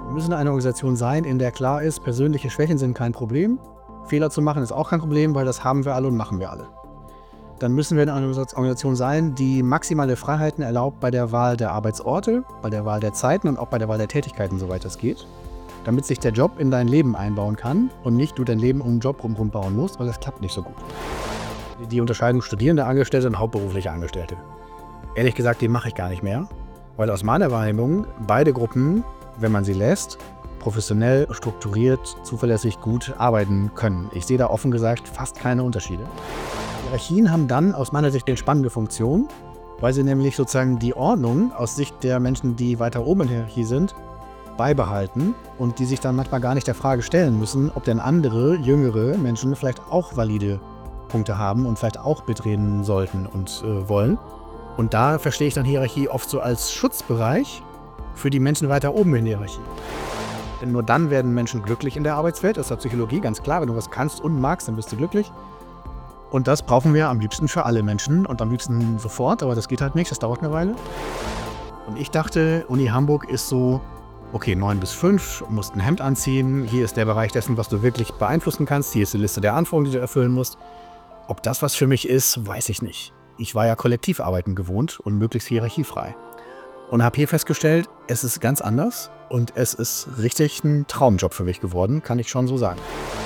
Wir müssen eine Organisation sein, in der klar ist, persönliche Schwächen sind kein Problem. Fehler zu machen ist auch kein Problem, weil das haben wir alle und machen wir alle. Dann müssen wir eine Organisation sein, die maximale Freiheiten erlaubt bei der Wahl der Arbeitsorte, bei der Wahl der Zeiten und auch bei der Wahl der Tätigkeiten, soweit das geht. Damit sich der Job in dein Leben einbauen kann und nicht du dein Leben um den Job rum bauen musst, weil das klappt nicht so gut. Die Unterscheidung Studierende Angestellte und hauptberufliche Angestellte. Ehrlich gesagt, die mache ich gar nicht mehr, weil aus meiner Wahrnehmung beide Gruppen, wenn man sie lässt, professionell, strukturiert, zuverlässig gut arbeiten können. Ich sehe da offen gesagt fast keine Unterschiede. Hierarchien haben dann aus meiner Sicht eine spannende Funktion, weil sie nämlich sozusagen die Ordnung aus Sicht der Menschen, die weiter oben in der Hierarchie sind, beibehalten und die sich dann manchmal gar nicht der Frage stellen müssen, ob denn andere, jüngere Menschen vielleicht auch valide Punkte haben und vielleicht auch mitreden sollten und wollen. Und da verstehe ich dann Hierarchie oft so als Schutzbereich für die Menschen weiter oben in der Hierarchie. Denn nur dann werden Menschen glücklich in der Arbeitswelt, das ist der Psychologie ganz klar. Wenn du was kannst und magst, dann bist du glücklich. Und das brauchen wir am liebsten für alle Menschen und am liebsten sofort, aber das geht halt nicht, das dauert eine Weile. Und ich dachte, Uni Hamburg ist so, okay, 9 bis 5, musst ein Hemd anziehen, hier ist der Bereich dessen, was du wirklich beeinflussen kannst, hier ist die Liste der Anforderungen, die du erfüllen musst. Ob das was für mich ist, weiß ich nicht. Ich war ja Kollektivarbeiten gewohnt und möglichst hierarchiefrei. Und habe hier festgestellt, es ist ganz anders und es ist richtig ein Traumjob für mich geworden, kann ich schon so sagen.